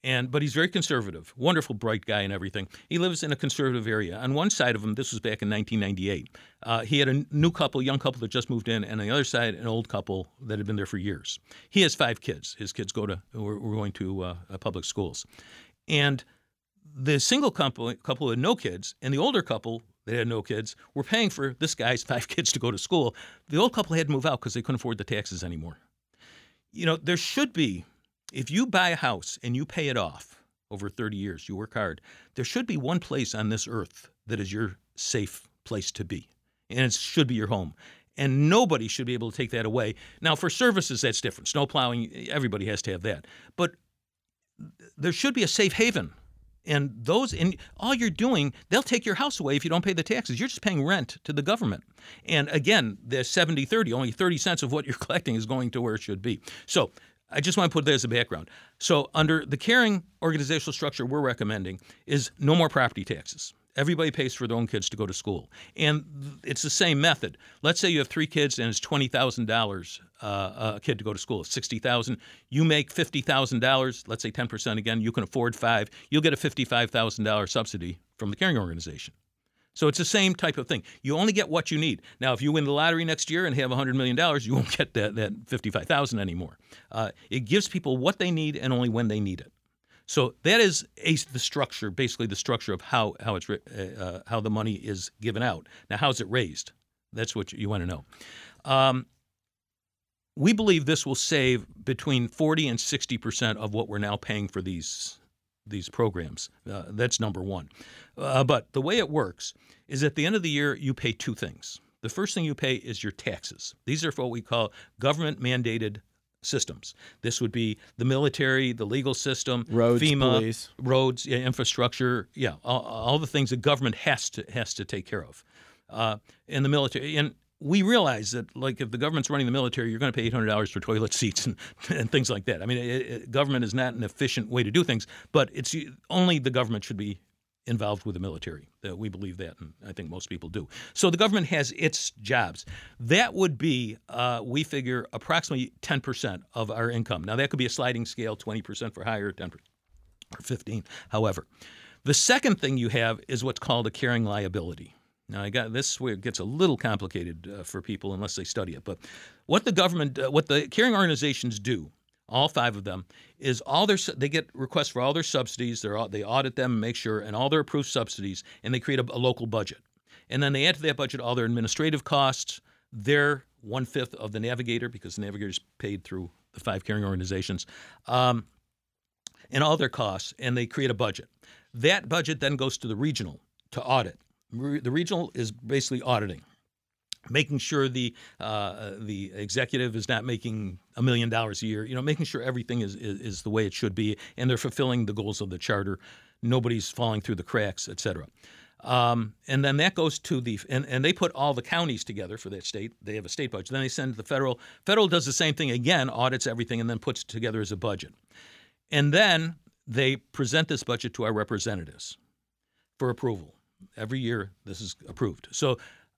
And but he's very conservative, wonderful, bright guy and everything. He lives in a conservative area. On one side of him, this was back in nineteen ninety-eight, uh, he had a new couple, young couple that just moved in, and on the other side, an old couple that had been there for years. He has five kids. His kids go to were, were going to uh, public schools, and the single couple couple had no kids, and the older couple that had no kids were paying for this guy's five kids to go to school. The old couple had to move out because they couldn't afford the taxes anymore. You know, there should be. If you buy a house and you pay it off over thirty years, you work hard, there should be one place on this earth that is your safe place to be, and it should be your home. And nobody should be able to take that away. Now, for services, that's different. Snow plowing, everybody has to have that. But there should be a safe haven. And those, and all you're doing, they'll take your house away if you don't pay the taxes. You're just paying rent to the government. And again, the seventy thirty, only thirty cents of what you're collecting is going to where it should be. So I just want to put that as a background. So under the caring organizational structure we're recommending is no more property taxes. Everybody pays for their own kids to go to school. And it's the same method. Let's say you have three kids and it's twenty thousand dollars uh, a kid to go to school. It's sixty thousand dollars. You make fifty thousand dollars, let's say ten percent again, you can afford five. You'll get a fifty-five thousand dollars subsidy from the caring organization. So it's the same type of thing. You only get what you need. Now, if you win the lottery next year and have one hundred million dollars, you won't get that, that fifty-five thousand dollars anymore. Uh, it gives people what they need and only when they need it. So that is a, the structure, basically the structure of how how it's uh, how the money is given out. Now, how is it raised? That's what you want to know. Um, we believe this will save between forty and sixty percent of what we're now paying for these these programs. Uh, that's number one. Uh, but the way it works is at the end of the year, you pay two things. The first thing you pay is your taxes. These are for what we call government-mandated systems. This would be the military, the legal system, roads, FEMA, police. roads, yeah, infrastructure, yeah, all, all the things the government has to has to take care of. Uh, and the military, and we realize that, like, if the government's running the military, you're going to pay eight hundred dollars for toilet seats and, and things like that. I mean, it, it, government is not an efficient way to do things, but it's only the government should be involved with the military. Uh, we believe that, and I think most people do. So the government has its jobs. That would be, uh, we figure, approximately ten percent of our income. Now, that could be a sliding scale, twenty percent for higher, ten percent or fifteen. However, the second thing you have is what's called a caring liability. Now, I got this where it gets a little complicated uh, for people unless they study it. But what the government, uh, what the caring organizations do, all five of them, is all their they get requests for all their subsidies. They're all, they audit them and make sure, and all their approved subsidies, and they create a, a local budget. And then they add to that budget all their administrative costs, their one-fifth of the navigator, because the navigator is paid through the five caring organizations, um, and all their costs, and they create a budget. That budget then goes to the regional to audit. The regional is basically auditing, making sure the uh, the executive is not making a million dollars a year. You know, making sure everything is, is is the way it should be, and they're fulfilling the goals of the charter. Nobody's falling through the cracks, et cetera. Um, and then that goes to the and, and they put all the counties together for that state. They have a state budget. Then they send to the federal. Federal does the same thing again, audits everything, and then puts it together as a budget. And then they present this budget to our representatives for approval. Every year, this is approved. So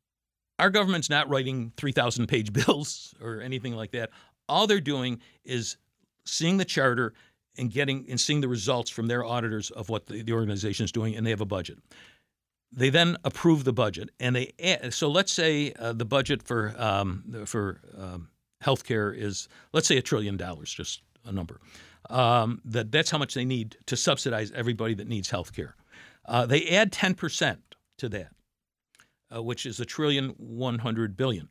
our government's not writing three thousand page bills or anything like that. All they're doing is seeing the charter and getting and seeing the results from their auditors of what the, the organization is doing, and they have a budget. They then approve the budget, and they add, so let's say uh, the budget for um, for um, healthcare is, let's say, a trillion dollars, just a number. Um, that that's how much they need to subsidize everybody that needs healthcare. Uh, they add ten percent to that, uh, which is a trillion one hundred billion,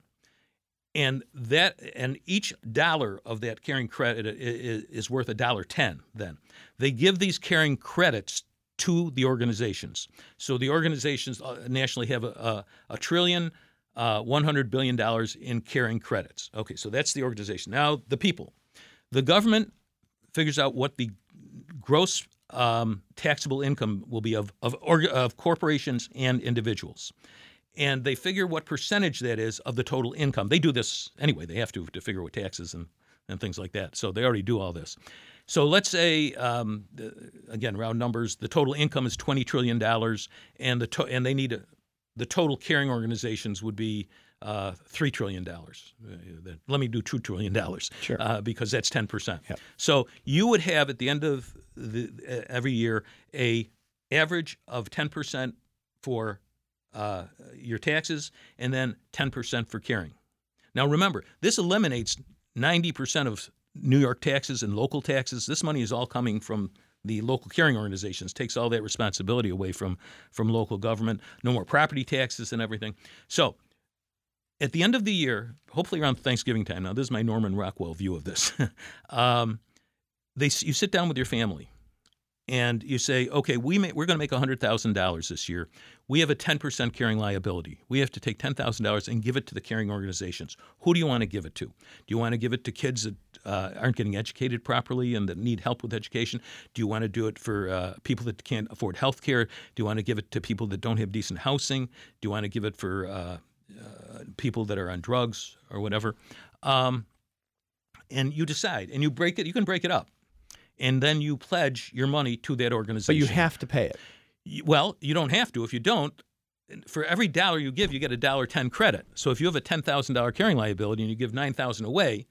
and that and each dollar of that caring credit is, is worth a dollar ten. Then they give these caring credits to the organizations. So the organizations nationally have a, a, a trillion uh, one hundred billion dollars in caring credits. Okay, so that's the organization. Now the people, the government figures out what the gross Um, taxable income will be of of, org- of corporations and individuals, and they figure what percentage that is of the total income. They do this anyway; they have to to figure what taxes and, and things like that. So they already do all this. So let's say, um, again, round numbers, the total income is twenty trillion dollars, and the to- and they need a, the total caring organizations would be uh, three trillion dollars. Uh, let me do two trillion dollars Sure. uh, because that's ten percent. Yep. So you would have at the end of the, uh, every year a average of ten percent for uh, your taxes and then ten percent for caring. Now remember, this eliminates ninety percent of New York taxes and local taxes. This money is all coming from the local caring organizations, takes all that responsibility away from, from local government. No more property taxes and everything. So at the end of the year, hopefully around Thanksgiving time, now this is my Norman Rockwell view of this, um, they you sit down with your family and you say, okay, we may, we're going to make one hundred thousand dollars this year. We have a ten percent caring liability. We have to take ten thousand dollars and give it to the caring organizations. Who do you want to give it to? Do you want to give it to kids that uh, aren't getting educated properly and that need help with education? Do you want to do it for uh, people that can't afford health care? Do you want to give it to people that don't have decent housing? Do you want to give it for uh, uh, people that are on drugs or whatever? Um, and you decide, and you break it. You can break it up. And then you pledge your money to that organization. But you have to pay it. You- Well, you don't have to. If you don't, for every dollar you give, you get a dollar ten credit. So if you have a ten thousand dollars carrying liability and you give nine thousand dollars away,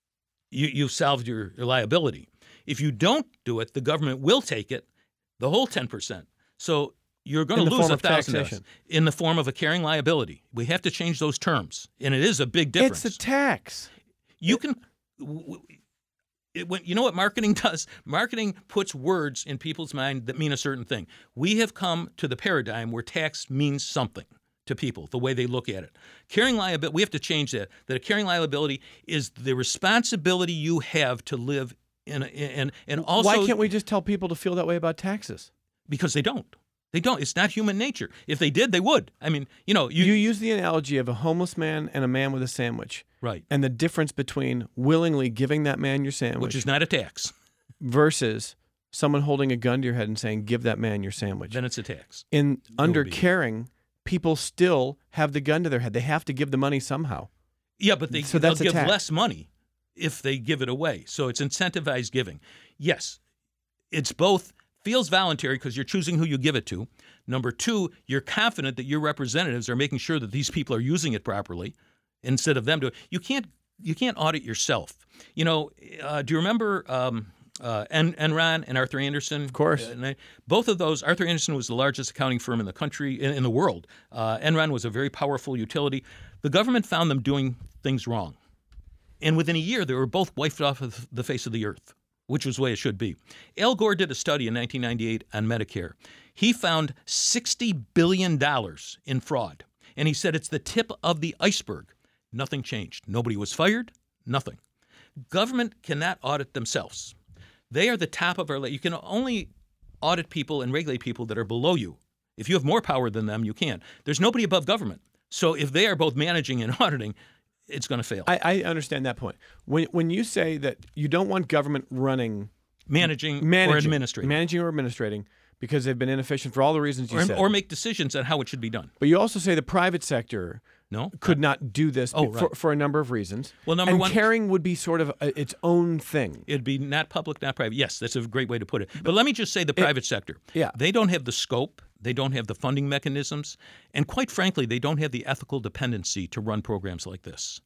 you, you've solved your, your liability. If you don't do it, the government will take it, the whole ten percent. So you're going In to the lose form a of thousand dollars taxation. in the form of a carrying liability. We have to change those terms, and it is a big difference. It's a tax. You can, w- w- it, when, you know what marketing does? Marketing puts words in people's mind that mean a certain thing. We have come to the paradigm where tax means something to people, the way they look at it. Carrying liability, we have to change that. That a carrying liability is the responsibility you have to live in, a, in and also Why can't we just tell people to feel that way about taxes? because they don't. They don't. It's not human nature. If they did, they would. I mean, you know, you, You use the analogy of a homeless man and a man with a sandwich, right, and the difference between willingly giving that man your sandwich which is not a tax. versus someone holding a gun to your head and saying, "Give that man your sandwich." Then it's a tax. In under be. caring, people still have the gun to their head. They have to give the money somehow. Yeah, but they, So they'll that's a give tax. less money if they give it away. So it's incentivized giving. Yes, it's both feels voluntary because you're choosing who you give it to. Number two, you're confident that your representatives are making sure that these people are using it properly instead of them doing it. You can't, you can't audit yourself. You know, uh, do you remember um, uh, En- Enron and Arthur Anderson? Of course. Uh, both of those, Arthur Anderson was the largest accounting firm in the country, in, in the world. Uh, Enron was a very powerful utility. The government found them doing things wrong. And within a year, they were both wiped off of the face of the earth, which was the way it should be. Al Gore did a study in nineteen ninety-eight on Medicare. He found sixty billion dollars in fraud. And he said it's the tip of the iceberg. Nothing changed. Nobody was fired. Nothing. Government cannot audit themselves. They are the top of our list. You can only audit people and regulate people that are below you. If you have more power than them, you can. There's nobody above government. So if they are both managing and auditing, it's going to fail. I, I understand that point. When when you say that you don't want government running, managing, managing or administrating. managing or administrating, because they've been inefficient for all the reasons you or, said. or make decisions on how it should be done. But you also say the private sector No? could not do this Oh, be- for, right. for a number of reasons. Well, number and one- caring would be sort of a, its own thing. It'd be not public, not private. Yes, that's a great way to put it. But let me just say the private sector. yeah. They don't have the scope. They don't have the funding mechanisms. And quite frankly, they don't have the ethical dependency to run programs like this.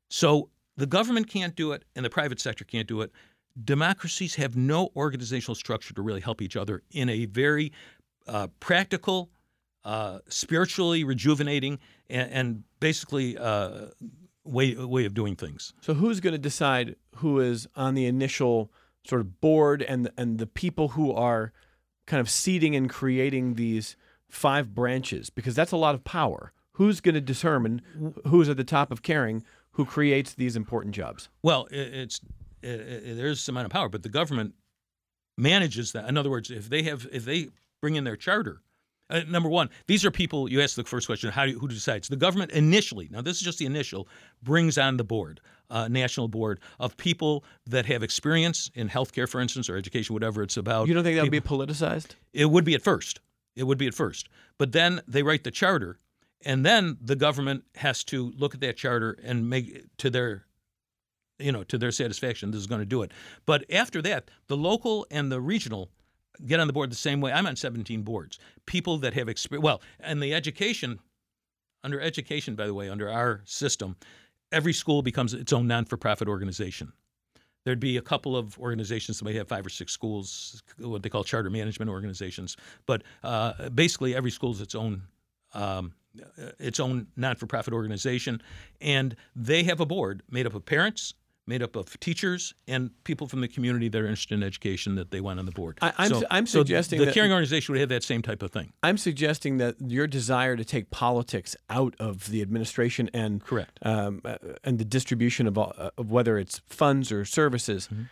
So the government can't do it and the private sector can't do it. Democracies have no organizational structure to really help each other in a very uh, practical, uh, spiritually rejuvenating, and, and basically uh, way way of doing things. So who's going to decide who is on the initial sort of board and and the people who are kind of seeding and creating these five branches? Because that's a lot of power. Who's going to determine who's at the top of caring, who creates these important jobs? Well, it, it's it, it, there's some amount of power, but the government manages that. In other words, if they have if they bring in their charter. Uh, number one, these are people. You asked the first question: How do you, who decides? The government initially. Now, this is just the initial. Brings on the board, uh, national board of people that have experience in healthcare, for instance, or education, whatever it's about. You don't think that would be People- politicized? It would be at first. It would be at first, but then they write the charter, and then the government has to look at that charter and make it to their, you know, to their satisfaction. This is going to do it. But after that, the local and the regional get on the board the same way. I'm on seventeen boards. People that have experience. Well, and the education under education, by the way, under our system, every school becomes its own non-for-profit organization. There'd be a couple of organizations that may have five or six schools, what they call charter management organizations. But uh, basically, every school is its own um, its own non-for-profit organization, and they have a board made up of parents, made up of teachers, and people from the community that are interested in education that they want on the board. I, I'm, so, I'm so suggesting the that caring organization would have that same type of thing. I'm suggesting that your desire to take politics out of the administration and correct um, uh, and the distribution of, all, uh, of whether it's funds or services mm-hmm.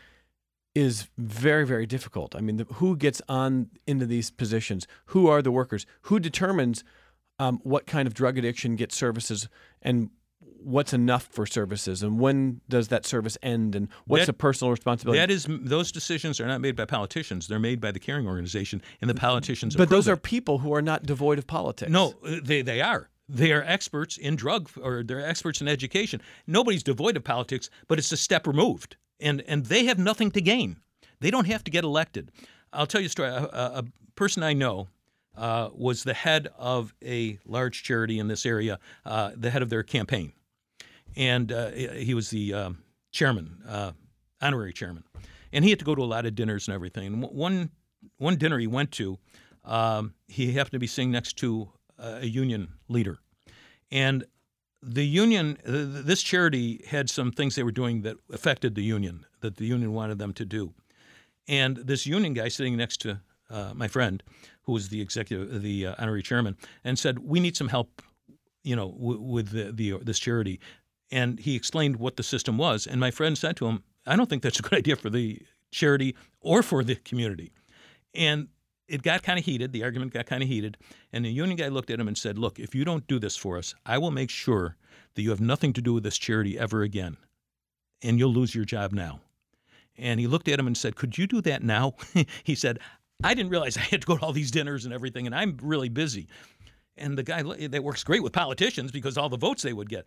is very, very difficult. I mean, the, who gets on into these positions? Who are the workers? Who determines um, what kind of drug addiction gets services and what's enough for services, and when does that service end, and what's that, the personal responsibility? That is, those decisions are not made by politicians; they're made by the caring organization, and the politicians. But those it. are people who are not devoid of politics. No, they they are. They are experts in drug, or they're experts in education. Nobody's devoid of politics, but it's a step removed, and and they have nothing to gain. They don't have to get elected. I'll tell you a story. A, a, a person I know uh, was the head of a large charity in this area, uh, the head of their campaign. And uh, he was the um, chairman, uh, honorary chairman. And he had to go to a lot of dinners and everything. And one one dinner he went to, um, he happened to be sitting next to a union leader. And the union, th- this charity had some things they were doing that affected the union, that the union wanted them to do. And this union guy sitting next to uh, my friend, who was the executive, the uh, honorary chairman, and said, "We need some help, you know, w- with the, the this charity." And he explained what the system was. And my friend said to him, "I don't think that's a good idea for the charity or for the community." And it got kind of heated. The argument got kind of heated. And the union guy looked at him and said, "Look, if you don't do this for us, I will make sure that you have nothing to do with this charity ever again. And you'll lose your job now." And he looked at him and said, "Could you do that now?" He said, "I didn't realize I had to go to all these dinners and everything, and I'm really busy." And the guy, that works great with politicians because all the votes they would get.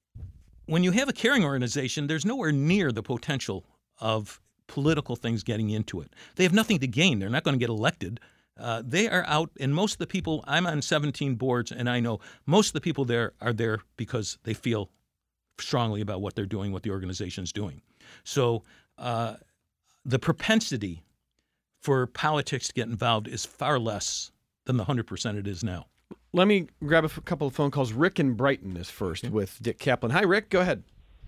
When you have a caring organization, there's nowhere near the potential of political things getting into it. They have nothing to gain. They're not going to get elected. Uh, they are out, and most of the people, I'm on seventeen boards, and I know most of the people there are there because they feel strongly about what they're doing, what the organization's doing. So uh, the propensity for politics to get involved is far less than the one hundred percent it is now. Let me grab a f- couple of phone calls. Rick in Brighton is first okay. with Dick Kaplan. Hi, Rick. Go ahead.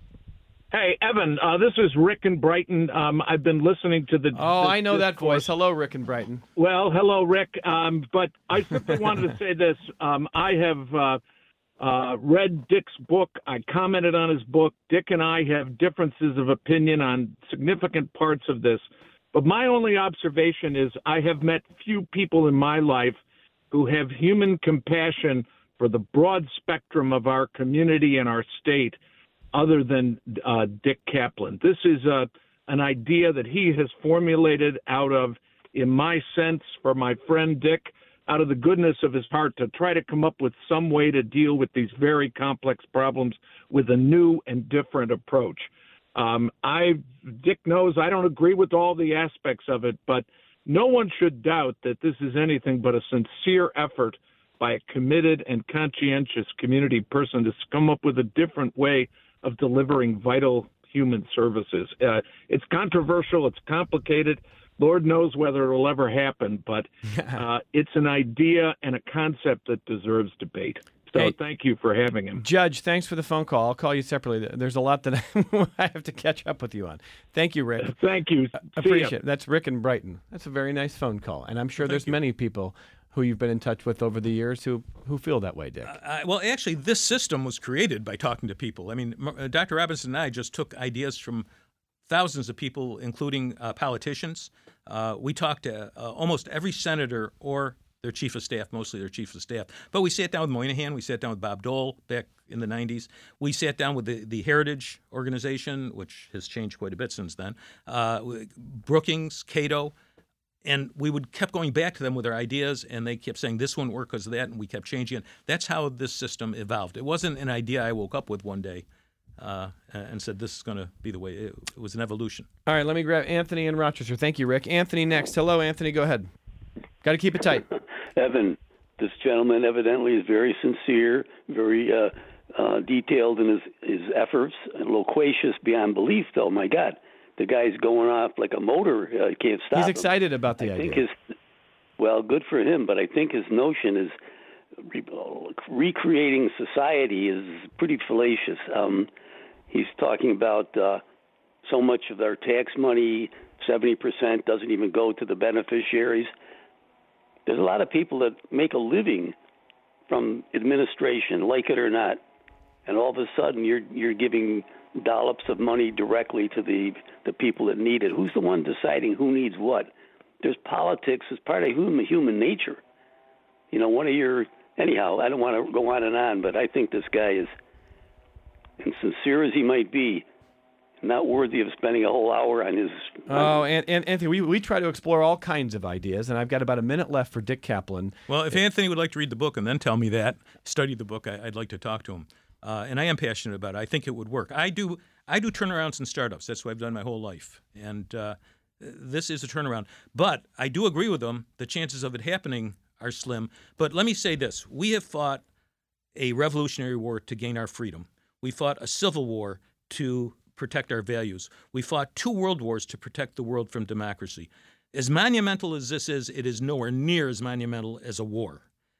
Hey, Evan. Uh, this is Rick in Brighton. Um, I've been listening to the. Oh, this, I know that discourse. voice. Hello, Rick in Brighton. Well, hello, Rick. Um, but I simply wanted to say this. Um, I have uh, uh, read Dick's book. I commented on his book. Dick and I have differences of opinion on significant parts of this. But my only observation is I have met few people in my life who have human compassion for the broad spectrum of our community and our state other than uh, Dick Kaplan. This is uh, an idea that he has formulated out of, in my sense, for my friend Dick, out of the goodness of his heart to try to come up with some way to deal with these very complex problems with a new and different approach. Um, I, Dick knows I don't agree with all the aspects of it, but no one should doubt that this is anything but a sincere effort by a committed and conscientious community person to come up with a different way of delivering vital human services. Uh, it's controversial. It's complicated. Lord knows whether it'll ever happen, but uh, it's an idea and a concept that deserves debate. So hey, thank you for having him. Judge, thanks for the phone call. I'll call you separately. There's a lot that I have to catch up with you on. Thank you, Rick. Thank you. I appreciate it. That's Rick in Brighton. That's a very nice phone call. And I'm sure well, there's you. many people who you've been in touch with over the years who, who feel that way, Dick. Uh, well, actually, this system was created by talking to people. I mean, Doctor Robinson and I just took ideas from thousands of people, including uh, politicians. Uh, we talked to uh, almost every senator or their chief of staff, mostly their chief of staff. But we sat down with Moynihan. We sat down with Bob Dole back in the nineties. We sat down with the, the Heritage Organization, which has changed quite a bit since then, uh, Brookings, Cato. And we would kept going back to them with our ideas, and they kept saying this wouldn't work because of that, and we kept changing it. That's how this system evolved. It wasn't an idea I woke up with one day uh, and said this is going to be the way. It, it was an evolution. All right, let me grab Anthony in Rochester. Thank you, Rick. Anthony next. Hello, Anthony. Go ahead. Got to keep it tight. Evan, this gentleman evidently is very sincere, very uh, uh, detailed in his, his efforts, and loquacious beyond belief, though. My God, the guy's going off like a motor. Uh, you can't stop He's him. excited about the I idea. think his, well, good for him, but I think his notion is re- recreating society is pretty fallacious. Um, he's talking about uh, so much of our tax money, seventy percent doesn't even go to the beneficiaries. There's a lot of people that make a living from administration, like it or not, and all of a sudden you're you're giving dollops of money directly to the the people that need it. Who's the one deciding who needs what? There's politics as part of human human nature. You know, one of your anyhow. I don't want to go on and on, but I think this guy is, and sincere as he might be, not worthy of spending a whole hour on his. Oh, and, and Anthony, we, we try to explore all kinds of ideas, and I've got about a minute left for Dick Kaplan. Well, if Anthony would like to read the book and then tell me that, study the book, I, I'd like to talk to him. Uh, and I am passionate about it. I think it would work. I do I do turnarounds and startups. That's what I've done my whole life. And uh, this is a turnaround. But I do agree with them. The chances of it happening are slim. But let me say this. We have fought a revolutionary war to gain our freedom. We fought a civil war to protect our values. We fought two world wars to protect the world from democracy. As monumental as this is, it is nowhere near as monumental as a war.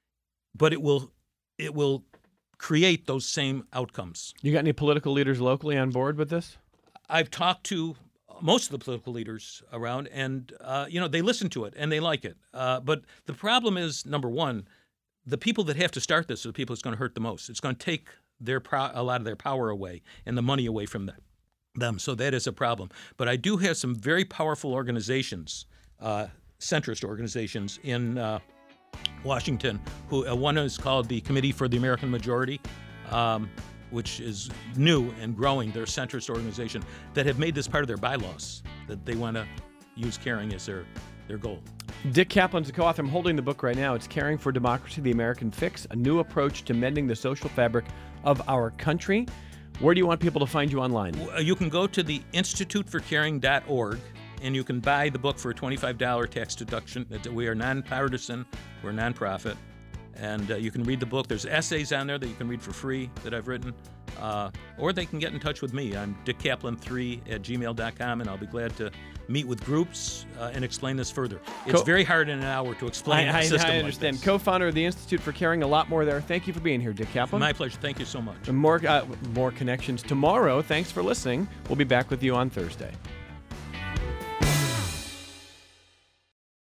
But it will it will create those same outcomes. You got any political leaders locally on board with this? I've talked to most of the political leaders around, and uh, you know, they listen to it and they like it. Uh, but the problem is, number one, the people that have to start this are the people it's going to hurt the most. It's going to take their pro- a lot of their power away and the money away from them. them. So that is a problem. But I do have some very powerful organizations, uh, centrist organizations in uh, Washington. Who uh, one is called the Committee for the American Majority, um, which is new and growing. They're a centrist organization that have made this part of their bylaws, that they want to use caring as their, their goal. Dick Kaplan's the co-author. I'm holding the book right now. It's Caring for Democracy, The American Fix, a new approach to mending the social fabric of our country. Where do you want people to find you online? You can go to the institute for caring dot org, and you can buy the book for a twenty-five dollars tax deduction. We are nonpartisan. We're a nonprofit. And uh, you can read the book. There's essays on there that you can read for free that I've written. Uh, or they can get in touch with me. I'm dick kaplan three at gmail dot com, and I'll be glad to meet with groups uh, and explain this further. It's Co- very hard in an hour to explain I, a system I like understand. this. Co-founder of the Institute for Caring, a lot more there. Thank you for being here, Dick Kaplan. My pleasure. Thank you so much. And more, uh, more connections tomorrow. Thanks for listening. We'll be back with you on Thursday.